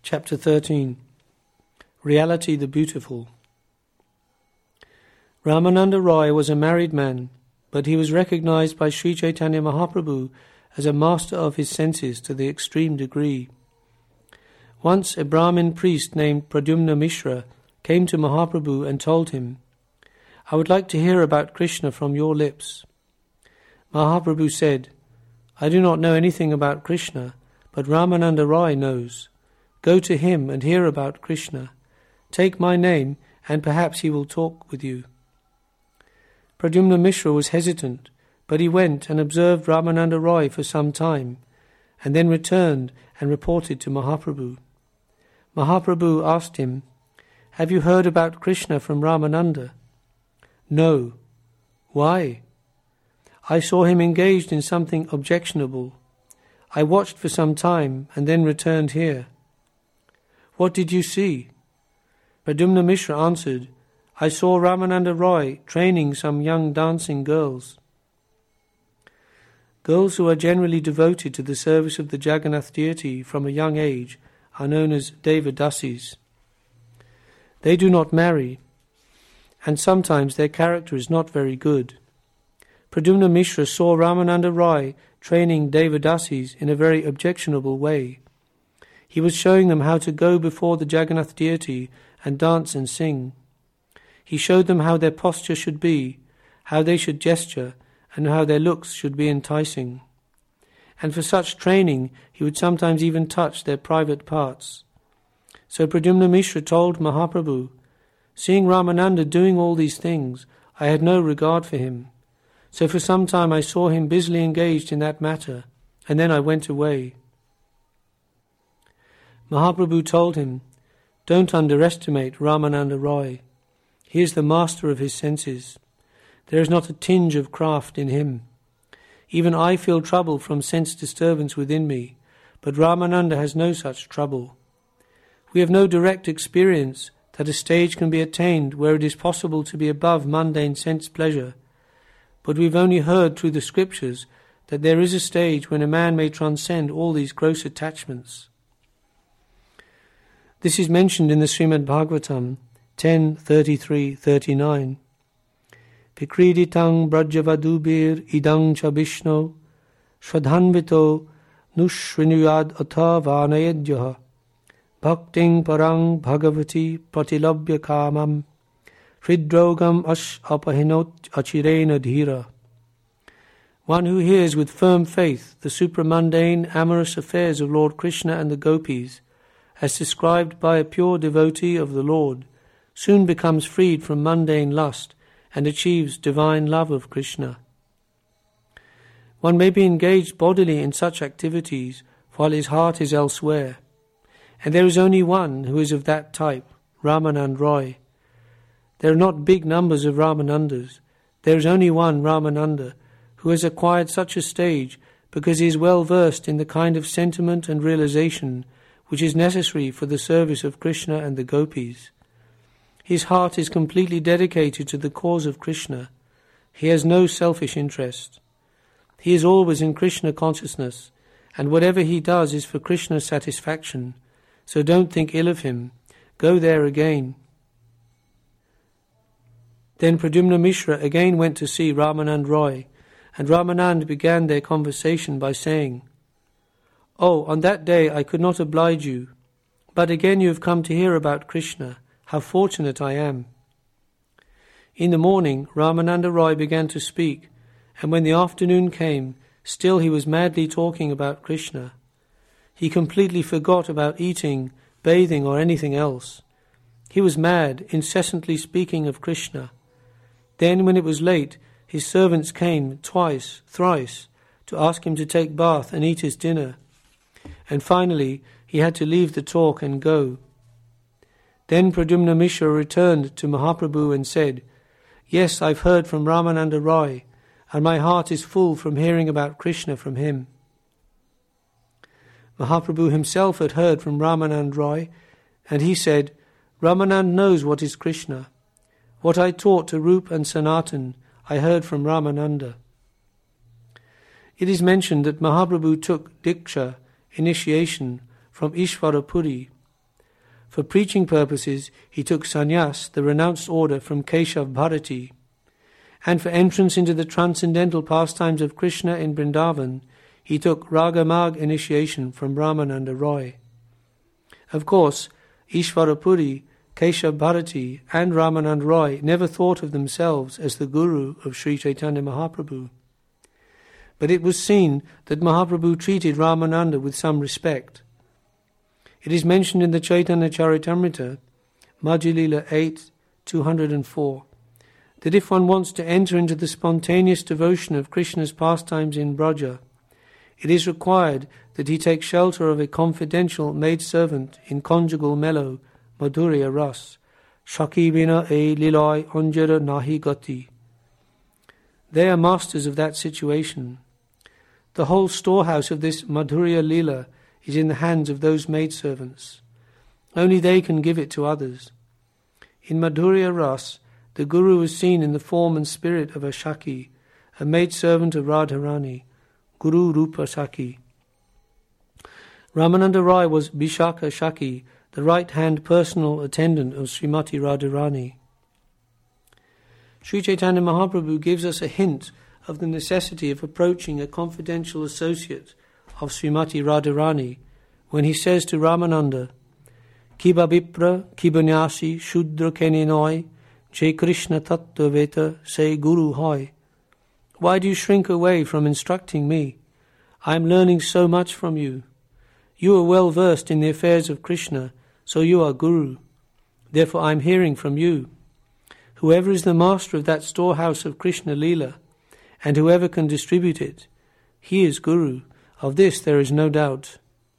Chapter 13. Reality the Beautiful. Ramananda Roy was a married man, but he was recognized by Sri Chaitanya Mahaprabhu as a master of his senses to the extreme degree. Once a Brahmin priest named Pradyumna Mishra came to Mahaprabhu and told him, "I would like to hear about Krishna from your lips." Mahaprabhu said, "I do not know anything about Krishna, but Ramananda Roy knows. Go to him and hear about Krishna. Take my name and perhaps he will talk with you." Pradyumna Mishra was hesitant, but he went and observed Ramananda Roy for some time, and then returned and reported to Mahaprabhu. Mahaprabhu asked him, "Have you heard about Krishna from Ramananda?" "No." "Why?" "I saw him engaged in something objectionable. I watched for some time and then returned here." "What did you see?" Pradyumna Mishra answered, "I saw Ramananda Roy training some young dancing girls." Girls who are generally devoted to the service of the Jagannath deity from a young age are known as Devadasis. They do not marry, and sometimes their character is not very good. Pradyumna Mishra saw Ramananda Roy training Devadasis in a very objectionable way. He was showing them how to go before the Jagannath deity and dance and sing. He showed them how their posture should be, how they should gesture, and how their looks should be enticing. And for such training he would sometimes even touch their private parts. So Pradyumna Mishra told Mahaprabhu, "Seeing Ramananda doing all these things, I had no regard for him. So for some time I saw him busily engaged in that matter, and then I went away." Mahaprabhu told him, "Don't underestimate Ramananda Roy. He is the master of his senses. There is not a tinge of craft in him. Even I feel trouble from sense disturbance within me, but Ramananda has no such trouble. We have no direct experience that a stage can be attained where it is possible to be above mundane sense pleasure, but we've only heard through the scriptures that there is a stage when a man may transcend all these gross attachments." This is mentioned in the Srimad Bhagavatam 10:33-39. Vikriditang brajavadubir idang cha Vishno shradhanvito nushrinuyad atha vanayadyaha bhakting parang bhagavati pratilabhya kamam hridrogam ash apahinot achirena dhira. One who hears with firm faith the supramundane amorous affairs of Lord Krishna and the gopis, as described by a pure devotee of the Lord, soon becomes freed from mundane lust and achieves divine love of Krishna. One may be engaged bodily in such activities while his heart is elsewhere, and there is only one who is of that type, Ramananda Roy. There are not big numbers of Ramanandas. There is only one Ramananda who has acquired such a stage because he is well versed in the kind of sentiment and realization which is necessary for the service of Krishna and the gopis. His heart is completely dedicated to the cause of Krishna. He has no selfish interest. He is always in Krishna consciousness, and whatever he does is for Krishna's satisfaction. So don't think ill of him. Go there again. Then Pradyumna Mishra again went to see Ramananda Roy, and Ramananda began their conversation by saying, "Oh, on that day I could not oblige you, but again you have come to hear about Krishna. How fortunate I am." In the morning, Ramananda Roy began to speak, and when the afternoon came, still he was madly talking about Krishna. He completely forgot about eating, bathing, or anything else. He was mad, incessantly speaking of Krishna. Then, when it was late, his servants came twice, thrice, to ask him to take bath and eat his dinner. And finally, he had to leave the talk and go. Then Pradyumna Mishra returned to Mahaprabhu and said, "Yes, I've heard from Ramananda Roy, and my heart is full from hearing about Krishna from him." Mahaprabhu himself had heard from Ramananda Roy, and he said, "Ramananda knows what is Krishna. What I taught to Rup and Sanatan, I heard from Ramananda." It is mentioned that Mahaprabhu took Diksha, initiation, from Ishvara Puri, For preaching purposes, he took sannyas, the renounced order, from Keshav Bharati. And for entrance into the transcendental pastimes of Krishna in Vrindavan, he took Ragamag initiation from Ramananda Roy. Of course, Ishvarapuri, Keshav Bharati and Ramananda Roy never thought of themselves as the guru of Sri Chaitanya Mahaprabhu. But it was seen that Mahaprabhu treated Ramananda with some respect. It is mentioned in the Chaitanya Charitamrita, Madhya Lila 8, 204, that if one wants to enter into the spontaneous devotion of Krishna's pastimes in Braja, it is required that he take shelter of a confidential maidservant in conjugal mellow, Madhurya Ras, Shaki Bina e Lilai Anjara Nahi Gati. They are masters of that situation. The whole storehouse of this Madhurya Lila is in the hands of those maidservants. Only they can give it to others. In Madhurya Ras, the Guru is seen in the form and spirit of a Shaki, a maidservant of Radharani, Guru Rupa Shaki. Ramananda Roy was Bishaka Shaki, the right-hand personal attendant of Srimati Radharani. Sri Chaitanya Mahaprabhu gives us a hint of the necessity of approaching a confidential associate of Srimati Radharani when he says to Ramananda, Kiba Vipra, Kiba Nyasi, Shudra Keninoi, Je Krishna Tattva Veta, say Guru Hoy. Why do you shrink away from instructing me? I am learning so much from you. You are well versed in the affairs of Krishna, so you are Guru. Therefore I am hearing from you. Whoever is the master of that storehouse of Krishna Leela, and whoever can distribute it, he is Guru. Of this there is no doubt.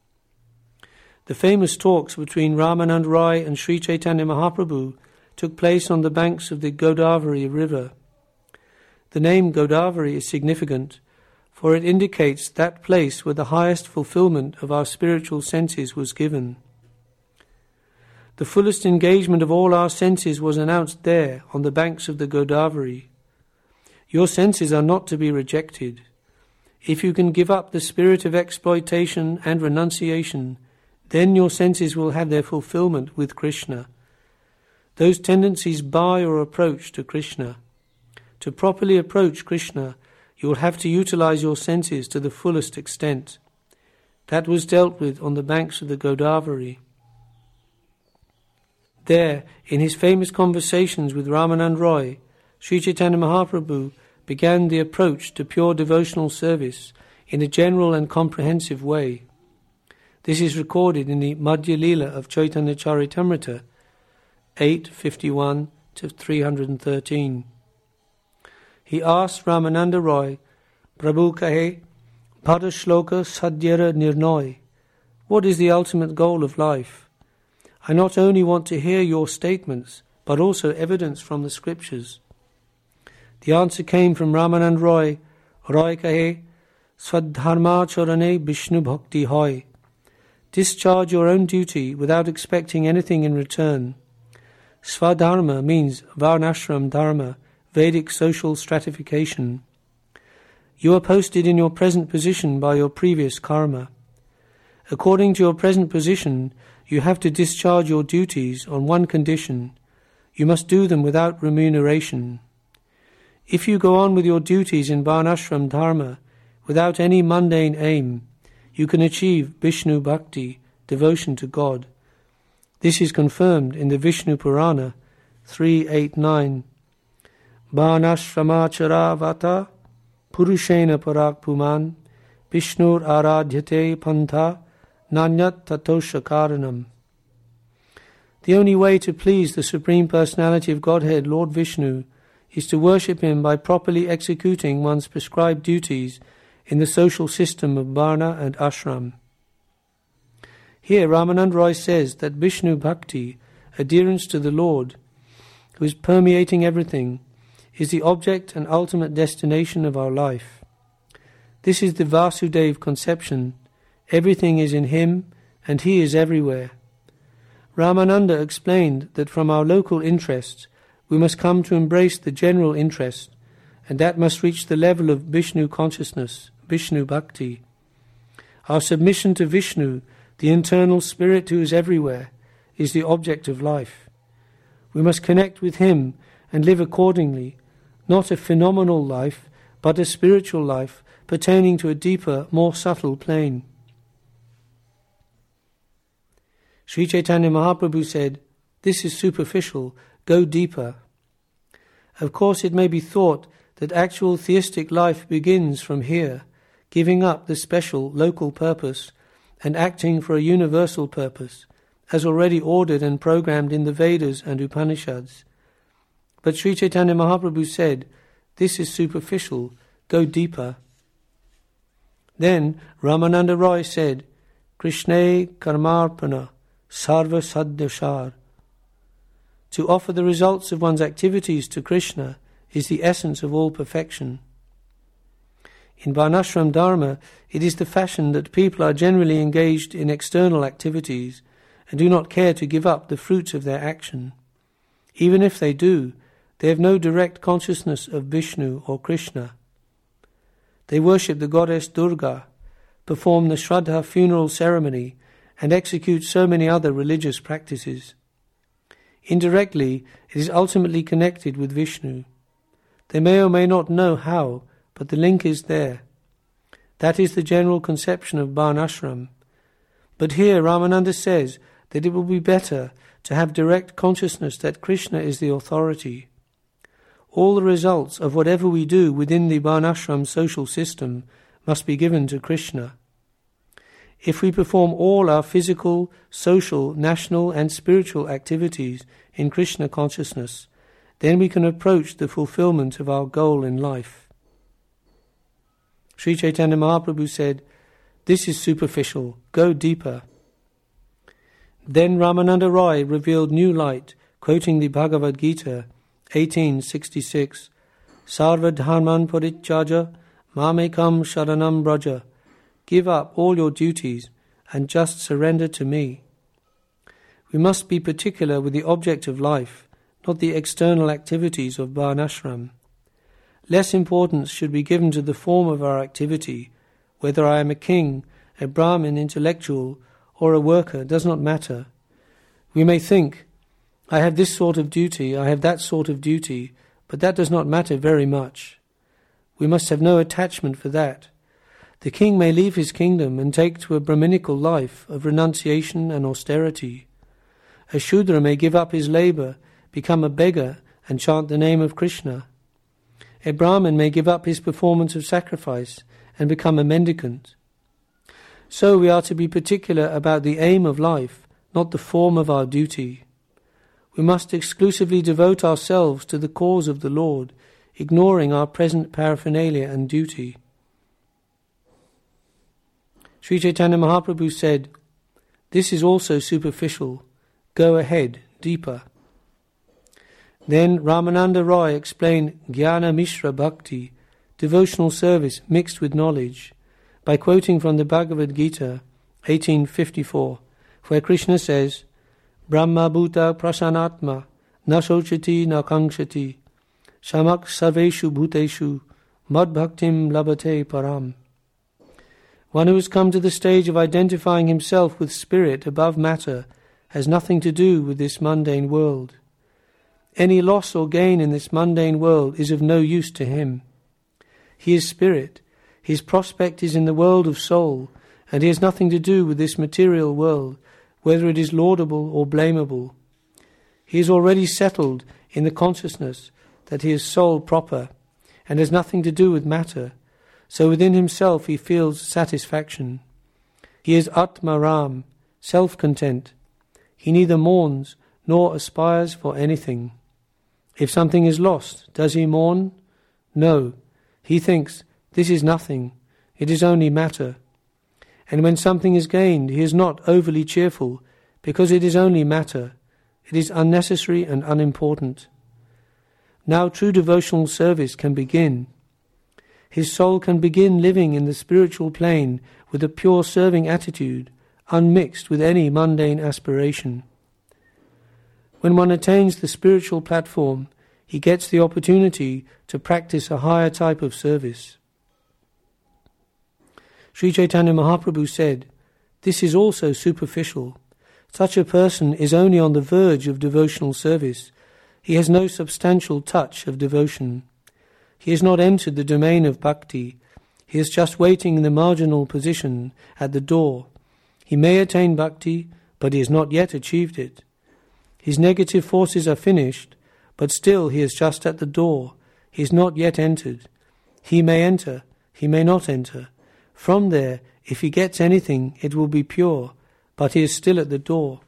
The famous talks between Ramananda Roy and Sri Chaitanya Mahaprabhu took place on the banks of the Godavari river. The name Godavari is significant, for it indicates that place where the highest fulfillment of our spiritual senses was given. The fullest engagement of all our senses was announced there on the banks of the Godavari. Your senses are not to be rejected. If you can give up the spirit of exploitation and renunciation, then your senses will have their fulfillment with Krishna. Those tendencies bar your approach to Krishna. To properly approach Krishna, you will have to utilize your senses to the fullest extent. That was dealt with on the banks of the Godavari. There, in his famous conversations with Ramananda Roy, Sri Chaitanya Mahaprabhu began the approach to pure devotional service in a general and comprehensive way. This is recorded in the Madhya Lila of Chaitanya Charitamrita 8:51 to 313. He asked Ramananda Roy, Prabhu kahe, Pada Shloka Sadyara Nirnoy, what is the ultimate goal of life? I not only want to hear your statements, but also evidence from the scriptures. The answer came from Ramananda Roy, Roy kahe, Swadharma Charane Vishnu Bhakti hoy. Discharge your own duty without expecting anything in return. Swadharma means Varnashram Dharma, Vedic social stratification. You are posted in your present position by your previous karma. According to your present position, you have to discharge your duties on one condition. You must do them without remuneration. If you go on with your duties in Varnashram Dharma without any mundane aim, you can achieve Vishnu Bhakti, devotion to God. This is confirmed in the Vishnu Purana 389. Varnashramachara Purushena Parak Puman Vishnur Aradhyate Pantha Nanyat Tatosha Karanam. The only way to please the Supreme Personality of Godhead, Lord Vishnu, is to worship him by properly executing one's prescribed duties in the social system of Varna and Ashram. Here Ramananda Roy says that Vishnu Bhakti, adherence to the Lord, who is permeating everything, is the object and ultimate destination of our life. This is the Vasudev conception. Everything is in him, and he is everywhere. Ramananda explained that from our local interests, we must come to embrace the general interest, and that must reach the level of Vishnu consciousness, Vishnu Bhakti. Our submission to Vishnu, the internal spirit who is everywhere, is the object of life. We must connect with him and live accordingly, not a phenomenal life, but a spiritual life pertaining to a deeper, more subtle plane. Sri Chaitanya Mahaprabhu said, "This is superficial, go deeper." Of course, it may be thought that actual theistic life begins from here, giving up the special local purpose and acting for a universal purpose, as already ordered and programmed in the Vedas and Upanishads. But Sri Chaitanya Mahaprabhu said, "This is superficial, go deeper." Then Ramananda Roy said, "Krishne karmarpana sarva sadhyashar." To offer the results of one's activities to Krishna is the essence of all perfection. In Varnashram Dharma, it is the fashion that people are generally engaged in external activities and do not care to give up the fruits of their action. Even if they do, they have no direct consciousness of Vishnu or Krishna. They worship the goddess Durga, perform the Shraddha funeral ceremony, and execute so many other religious practices. Indirectly, it is ultimately connected with Vishnu. They may or may not know how, but the link is there. That is the general conception of Varnashram. But here Ramananda says that it will be better to have direct consciousness that Krishna is the authority. All the results of whatever we do within the Varnashram social system must be given to Krishna. If we perform all our physical, social, national and spiritual activities in Krishna consciousness, then we can approach the fulfillment of our goal in life. Sri Chaitanya Mahaprabhu said, "This is superficial, go deeper." Then Ramananda Roy revealed new light, quoting the Bhagavad Gita 18:66, "Sarva dharman parityaja mamekam sharanam braja." Give up all your duties and just surrender to me. We must be particular with the object of life, not the external activities of Varnashram. Less importance should be given to the form of our activity. Whether I am a king, a Brahmin intellectual, or a worker does not matter. We may think, I have this sort of duty, I have that sort of duty, but that does not matter very much. We must have no attachment for that. The king may leave his kingdom and take to a Brahminical life of renunciation and austerity. A Shudra may give up his labour, become a beggar, and chant the name of Krishna. A Brahmin may give up his performance of sacrifice and become a mendicant. So we are to be particular about the aim of life, not the form of our duty. We must exclusively devote ourselves to the cause of the Lord, ignoring our present paraphernalia and duty. Sri Chaitanya Mahaprabhu said, "This is also superficial. Go ahead, deeper." Then Ramananda Roy explained Jnana Mishra Bhakti, devotional service mixed with knowledge, by quoting from the Bhagavad Gita 18:54, where Krishna says, "Brahma bhuta prasanatma na shochati na kankshati shamak sarveshu bhuteshu mad bhaktim labhate param." One who has come to the stage of identifying himself with spirit above matter has nothing to do with this mundane world. Any loss or gain in this mundane world is of no use to him. He is spirit, his prospect is in the world of soul, and he has nothing to do with this material world, whether it is laudable or blamable. He is already settled in the consciousness that he is soul proper, and has nothing to do with matter, so within himself he feels satisfaction. He is Atma Ram, self-content. He neither mourns nor aspires for anything. If something is lost, does he mourn? No. He thinks, this is nothing, it is only matter. And when something is gained, he is not overly cheerful, because it is only matter. It is unnecessary and unimportant. Now true devotional service can begin. His soul can begin living in the spiritual plane with a pure serving attitude, unmixed with any mundane aspiration. When one attains the spiritual platform, he gets the opportunity to practice a higher type of service. Sri Chaitanya Mahaprabhu said, "This is also superficial. Such a person is only on the verge of devotional service. He has no substantial touch of devotion. He has not entered the domain of bhakti. He is just waiting in the marginal position at the door. He may attain bhakti, but he has not yet achieved it. His negative forces are finished, but still he is just at the door. He is not yet entered. He may enter, he may not enter. From there, if he gets anything, it will be pure, but he is still at the door.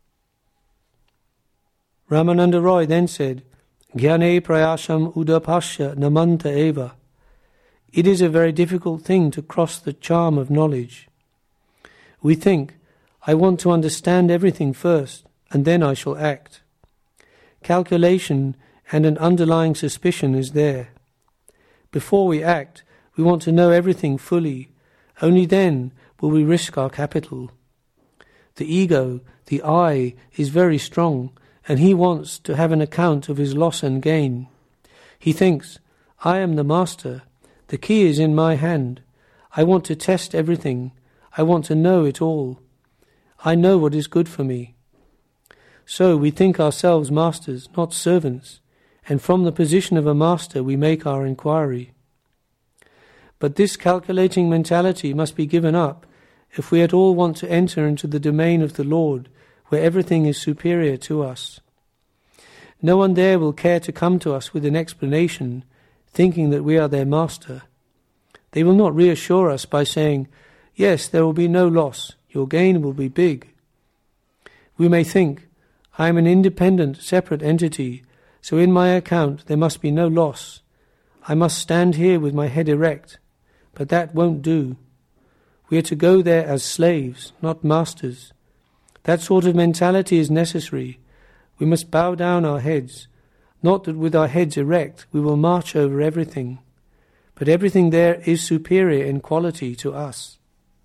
Ramananda Roy then said, Jnane prayasham udapasya namanta eva. It is a very difficult thing to cross the charm of knowledge. We think, I want to understand everything first, and then I shall act. Calculation and an underlying suspicion is there. Before we act, we want to know everything fully. Only then will we risk our capital. The ego, the I, is very strong, and he wants to have an account of his loss and gain. He thinks, I am the master. The key is in my hand. I want to test everything. I want to know it all. I know what is good for me. So we think ourselves masters, not servants, and from the position of a master we make our inquiry. But this calculating mentality must be given up if we at all want to enter into the domain of the Lord, where everything is superior to us. No one there will care to come to us with an explanation, thinking that we are their master. They will not reassure us by saying, yes, there will be no loss, your gain will be big. We may think, I am an independent, separate entity, so in my account there must be no loss. I must stand here with my head erect, but that won't do. We are to go there as slaves, not masters. That sort of mentality is necessary. We must bow down our heads, not that with our heads erect we will march over everything, but everything there is superior in quality to us.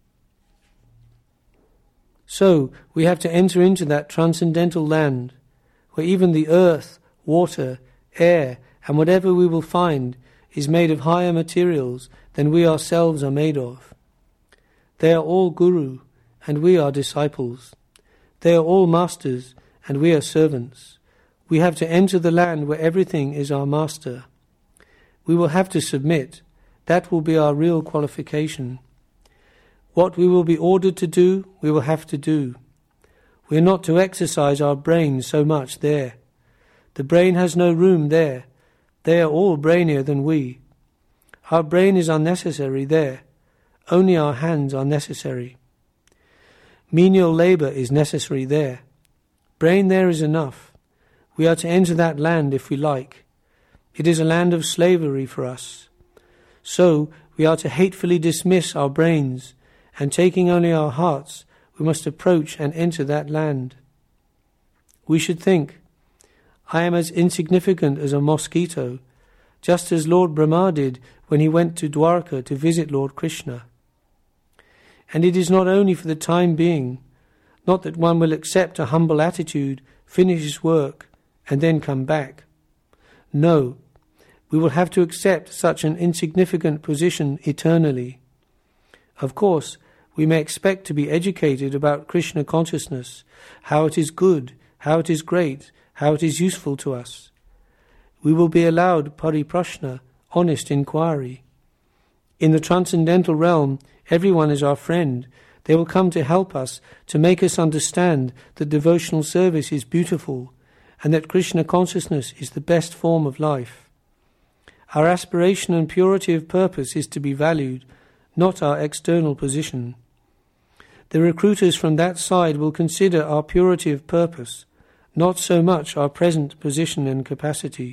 So we have to enter into that transcendental land, where even the earth, water, air, and whatever we will find is made of higher materials than we ourselves are made of. They are all guru, and we are disciples. They are all masters, and we are servants. We have to enter the land where everything is our master. We will have to submit. That will be our real qualification. What we will be ordered to do, we will have to do. We are not to exercise our brain so much there. The brain has no room there. They are all brainier than we. Our brain is unnecessary there. Only our hands are necessary. Menial labour is necessary there. Brain there is enough. We are to enter that land if we like. It is a land of slavery for us. So we are to hatefully dismiss our brains, and taking only our hearts, we must approach and enter that land. We should think, I am as insignificant as a mosquito, just as Lord Brahma did when he went to Dwarka to visit Lord Krishna. And it is not only for the time being, not that one will accept a humble attitude, finish his work, and then come back. No, we will have to accept such an insignificant position eternally. Of course, we may expect to be educated about Krishna consciousness, how it is good, how it is great, how it is useful to us. We will be allowed pariprashna, honest inquiry. In the transcendental realm, everyone is our friend. They will come to help us, to make us understand that devotional service is beautiful, and that Krishna consciousness is the best form of life. Our aspiration and purity of purpose is to be valued, not our external position. The recruiters from that side will consider our purity of purpose, not so much our present position and capacity.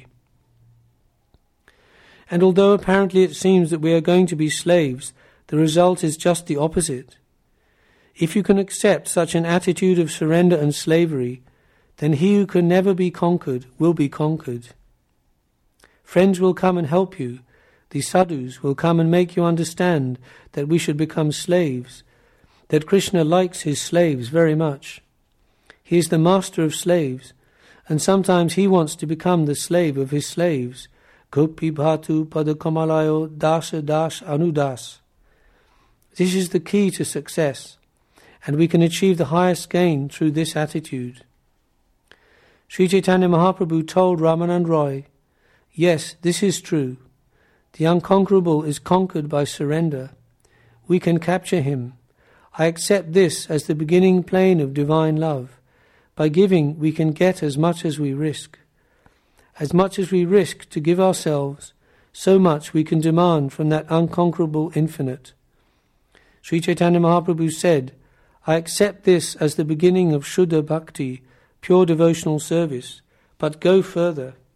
And although apparently it seems that we are going to be slaves, the result is just the opposite. If you can accept such an attitude of surrender and slavery, then he who can never be conquered will be conquered. Friends will come and help you. The sadhus will come and make you understand that we should become slaves, that Krishna likes his slaves very much. He is the master of slaves, and sometimes he wants to become the slave of his slaves. Gopi bhatu padakamalayo dasa das anudas. This is the key to success. and we can achieve the highest gain through this attitude. Sri Chaitanya Mahaprabhu told Ramanand Roy, "Yes, this is true. The unconquerable is conquered by surrender. We can capture him. I accept this as the beginning plane of divine love. By giving, we can get as much as we risk. As much as we risk to give ourselves, so much we can demand from that unconquerable infinite." Sri Chaitanya Mahaprabhu said, "I accept this as the beginning of Shuddha Bhakti, pure devotional service, but go further.